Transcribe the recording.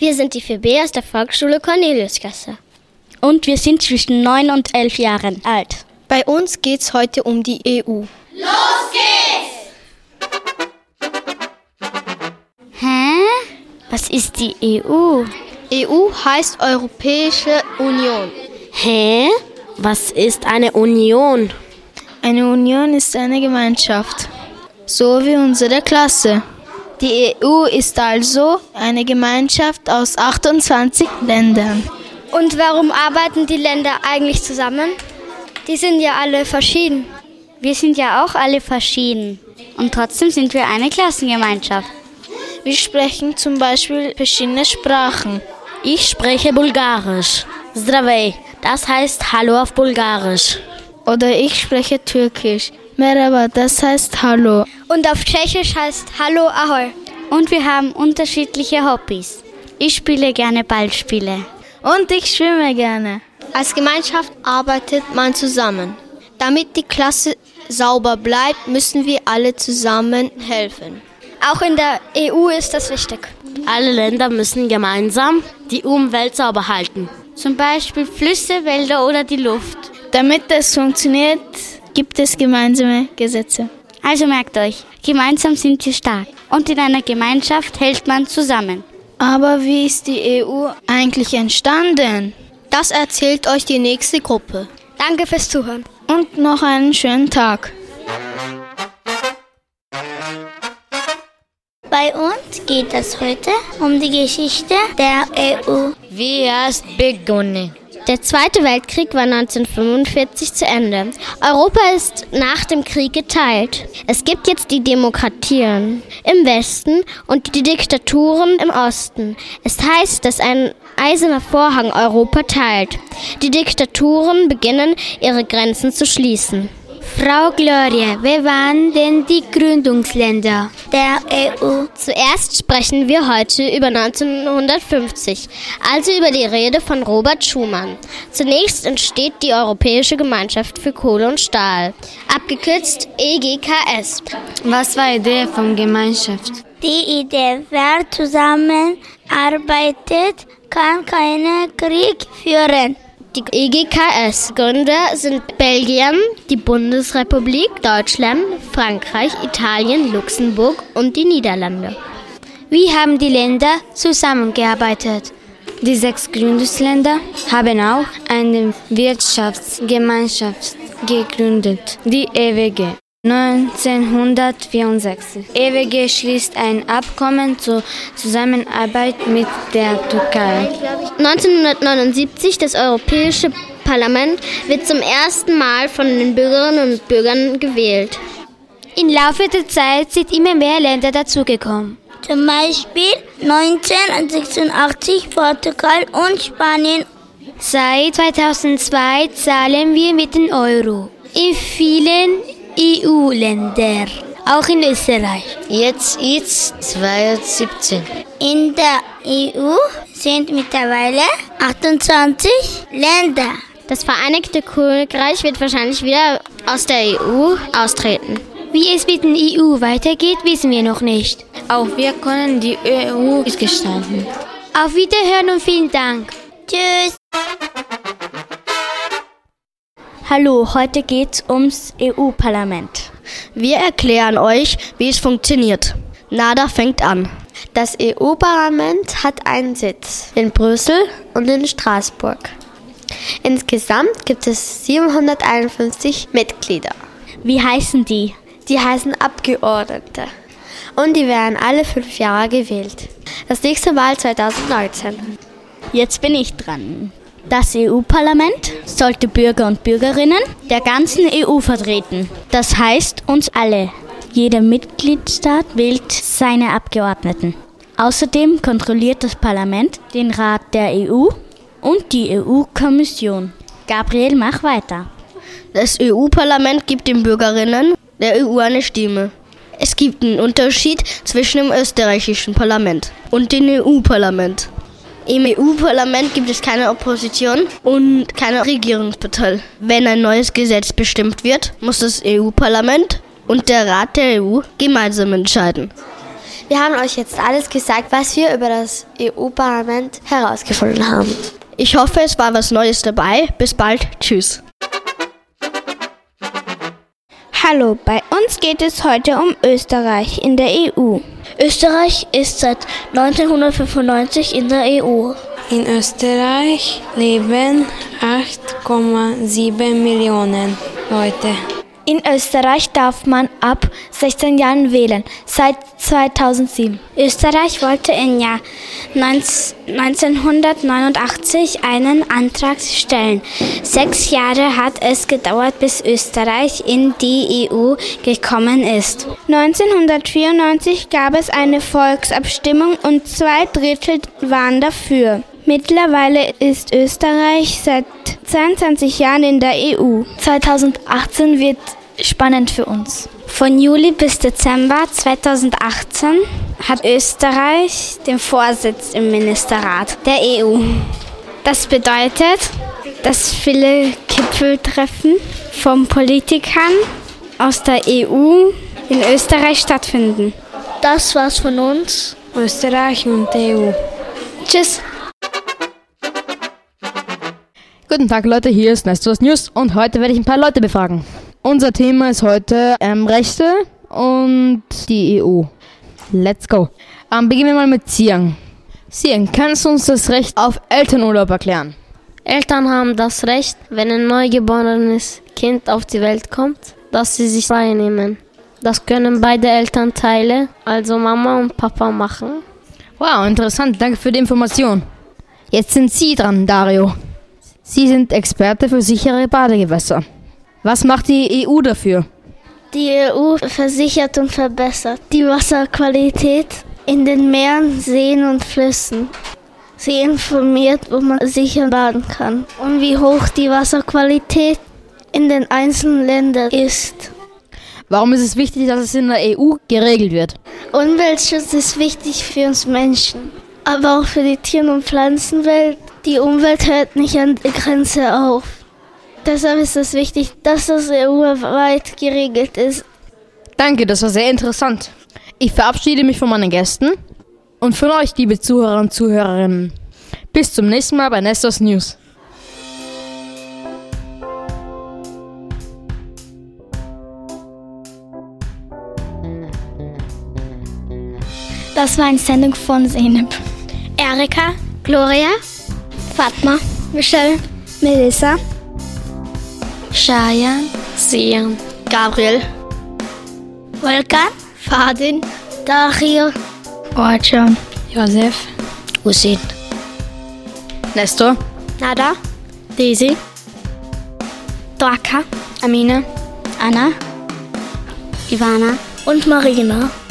Wir sind die 4B aus der Volksschule Corneliusgasse. Und wir sind zwischen 9 und 11 Jahren alt. Bei uns geht's heute um die EU. Los geht's! Hä? Was ist die EU? EU heißt Europäische Union. Hä? Was ist eine Union? Eine Union ist eine Gemeinschaft, so wie unsere Klasse. Die EU ist also eine Gemeinschaft aus 28 Ländern. Und warum arbeiten die Länder eigentlich zusammen? Die sind ja alle verschieden. Wir sind ja auch alle verschieden. Und trotzdem sind wir eine Klassengemeinschaft. Wir sprechen zum Beispiel verschiedene Sprachen. Ich spreche Bulgarisch. Zdravej, das heißt Hallo auf Bulgarisch. Oder ich spreche Türkisch. Merhaba, das heißt Hallo. Und auf Tschechisch heißt Hallo Ahoi. Und wir haben unterschiedliche Hobbys. Ich spiele gerne Ballspiele. Und ich schwimme gerne. Als Gemeinschaft arbeitet man zusammen. Damit die Klasse sauber bleibt, müssen wir alle zusammen helfen. Auch in der EU ist das wichtig. Alle Länder müssen gemeinsam die Umwelt sauber halten. Zum Beispiel Flüsse, Wälder oder die Luft. Damit es funktioniert, gibt es gemeinsame Gesetze. Also merkt euch, gemeinsam sind wir stark. Und in einer Gemeinschaft hält man zusammen. Aber wie ist die EU eigentlich entstanden? Das erzählt euch die nächste Gruppe. Danke fürs Zuhören. Und noch einen schönen Tag. Bei uns geht es heute um die Geschichte der EU. Wie es begonnen. Der Zweite Weltkrieg war 1945 zu Ende. Europa ist nach dem Krieg geteilt. Es gibt jetzt die Demokratien im Westen und die Diktaturen im Osten. Es heißt, dass ein eiserner Vorhang Europa teilt. Die Diktaturen beginnen, ihre Grenzen zu schließen. Frau Gloria, wer waren denn die Gründungsländer der EU? Zuerst sprechen wir heute über 1950, also über die Rede von Robert Schuman. Zunächst entsteht die Europäische Gemeinschaft für Kohle und Stahl, abgekürzt EGKS. Was war die Idee von Gemeinschaft? Die Idee, wer zusammenarbeitet, kann keinen Krieg führen. Die EGKS-Gründer sind Belgien, die Bundesrepublik, Deutschland, Frankreich, Italien, Luxemburg und die Niederlande. Wie haben die Länder zusammengearbeitet? Die 6 Gründungsländer haben auch eine Wirtschaftsgemeinschaft gegründet, die EWG. 1964. EWG schließt ein Abkommen zur Zusammenarbeit mit der Türkei. 1979, das Europäische Parlament wird zum ersten Mal von den Bürgerinnen und Bürgern gewählt. Im Laufe der Zeit sind immer mehr Länder dazugekommen. Zum Beispiel 1986 Portugal und Spanien. Seit 2002 zahlen wir mit dem Euro. In vielen EU-Länder, auch in Österreich. Jetzt ist 2017. In der EU sind mittlerweile 28 Länder. Das Vereinigte Königreich wird wahrscheinlich wieder aus der EU austreten. Wie es mit der EU weitergeht, wissen wir noch nicht. Auch wir können die EU gestalten. Auf Wiederhören und vielen Dank. Tschüss. Hallo, heute geht's ums EU-Parlament. Wir erklären euch, wie es funktioniert. Nada fängt an. Das EU-Parlament hat einen Sitz in Brüssel und in Straßburg. Insgesamt gibt es 751 Mitglieder. Wie heißen die? Die heißen Abgeordnete. Und die werden alle 5 Jahre gewählt. Das nächste Mal 2019. Jetzt bin ich dran. Das EU-Parlament sollte Bürger und Bürgerinnen der ganzen EU vertreten. Das heißt uns alle. Jeder Mitgliedstaat wählt seine Abgeordneten. Außerdem kontrolliert das Parlament den Rat der EU und die EU-Kommission. Gabriel, mach weiter. Das EU-Parlament gibt den Bürgerinnen der EU eine Stimme. Es gibt einen Unterschied zwischen dem österreichischen Parlament und dem EU-Parlament. Im EU-Parlament gibt es keine Opposition und keine Regierungspartei. Wenn ein neues Gesetz bestimmt wird, muss das EU-Parlament und der Rat der EU gemeinsam entscheiden. Wir haben euch jetzt alles gesagt, was wir über das EU-Parlament herausgefunden haben. Ich hoffe, es war was Neues dabei. Bis bald. Tschüss. Hallo, bei uns geht es heute um Österreich in der EU. Österreich ist seit 1995 in der EU. In Österreich leben 8,7 Millionen Leute. In Österreich darf man ab 16 Jahren wählen, seit 2007. Österreich wollte im Jahr 1989 einen Antrag stellen. 6 Jahre hat es gedauert, bis Österreich in die EU gekommen ist. 1994 gab es eine Volksabstimmung und 2/3 waren dafür. Mittlerweile ist Österreich seit 22 Jahren in der EU. 2018 wird spannend für uns. Von Juli bis Dezember 2018 hat Österreich den Vorsitz im Ministerrat der EU. Das bedeutet, dass viele Gipfeltreffen von Politikern aus der EU in Österreich stattfinden. Das war's von uns. Österreich und der EU. Tschüss. Guten Tag Leute, hier ist Nestors News und heute werde ich ein paar Leute befragen. Unser Thema ist heute Rechte und die EU. Let's go. Beginnen wir mal mit Siang. Siang, kannst du uns das Recht auf Elternurlaub erklären? Eltern haben das Recht, wenn ein neugeborenes Kind auf die Welt kommt, dass sie sich frei nehmen. Das können beide Elternteile, also Mama und Papa, machen. Wow, interessant, danke für die Information. Jetzt sind Sie dran, Dario. Sie sind Experte für sichere Badegewässer. Was macht die EU dafür? Die EU versichert und verbessert die Wasserqualität in den Meeren, Seen und Flüssen. Sie informiert, wo man sicher baden kann und wie hoch die Wasserqualität in den einzelnen Ländern ist. Warum ist es wichtig, dass es in der EU geregelt wird? Umweltschutz ist wichtig für uns Menschen, aber auch für die Tier- und Pflanzenwelt. Die Umwelt hört nicht an der Grenze auf. Deshalb ist es wichtig, dass das EU-weit geregelt ist. Danke, das war sehr interessant. Ich verabschiede mich von meinen Gästen und von euch, liebe Zuhörer und Zuhörerinnen. Bis zum nächsten Mal bei Nestors News. Das war eine Sendung von Zeynep, Erika, Gloria, Fatma, Michelle, Melissa, Shayan, Sian, Gabriel, Volkan, Fadin, Dario, Orjan, Josef, Hussein, Nestor, Nada, Daisy, Dwaka, Amina, Anna, Ivana und Marina.